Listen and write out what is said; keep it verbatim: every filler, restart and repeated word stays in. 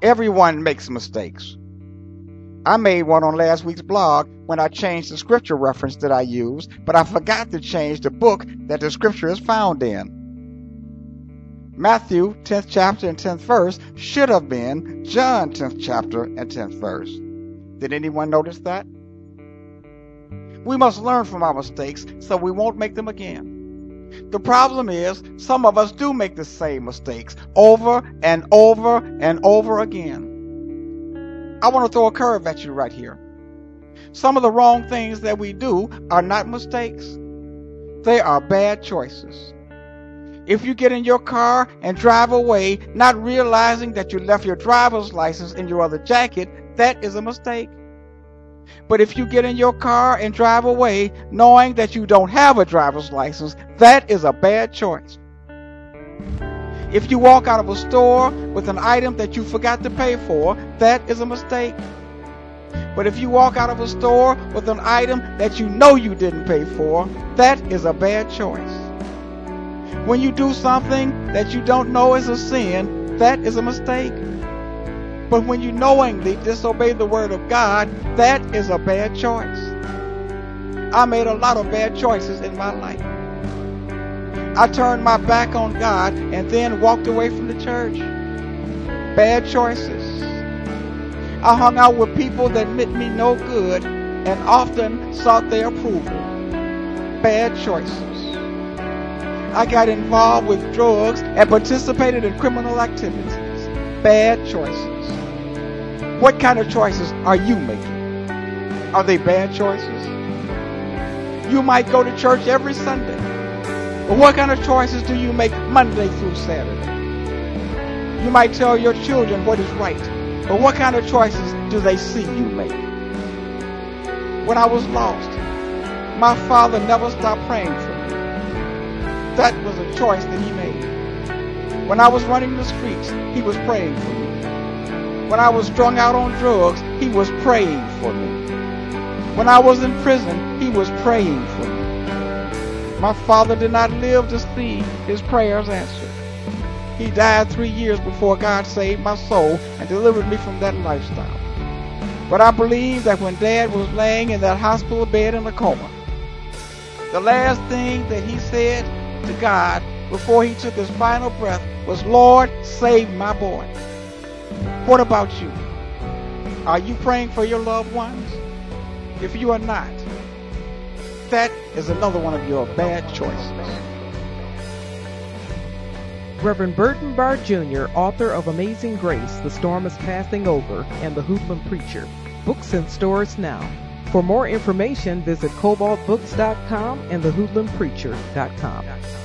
Everyone makes mistakes. I made one on last week's blog when I changed the scripture reference that I used, but I forgot to change the book that the scripture is found in. Matthew tenth chapter and tenth verse should have been John tenth chapter and tenth verse. Did anyone notice that? We must learn from our mistakes so we won't make them again. The problem is some of us do make the same mistakes over and over and over again. I want to throw a curve at you right here. Some of the wrong things that we do are not mistakes. They are bad choices. If you get in your car and drive away, not realizing that you left your driver's license in your other jacket, that is a mistake. But if you get in your car and drive away, knowing that you don't have a driver's license, that is a bad choice. If you walk out of a store with an item that you forgot to pay for, that is a mistake. But if you walk out of a store with an item that you know you didn't pay for, that is a bad choice. When you do something that you don't know is a sin, that is a mistake. But when you knowingly disobey the word of God, that is a bad choice. I made a lot of bad choices in my life. I turned my back on God and then walked away from the church. Bad choices. I hung out with people that meant me no good and often sought their approval. Bad choices. I got involved with drugs and participated in criminal activities. Bad choices. What kind of choices are you making? Are they bad choices? You might go to church every Sunday, but what kind of choices do you make Monday through Saturday? You might tell your children what is right, but what kind of choices do they see you make? When I was lost, my father never stopped praying for me. That was a choice that he made. When I was running the streets, he was praying for me. When I was strung out on drugs, he was praying for me. When I was in prison, he was praying for me. My father did not live to see his prayers answered. He died three years before God saved my soul and delivered me from that lifestyle. But I believe that when Dad was laying in that hospital bed in a coma, the last thing that he said to God before he took his final breath was, "Lord, save my boy." What about you? Are you praying for your loved ones? If you are not, that is another one of your bad choices. Reverend Burton Barr Junior, author of Amazing Grace, The Storm is Passing Over, and The Hoodlum Preacher. Books in stores now. For more information, visit cobalt books dot com and the hoodlum preacher dot com.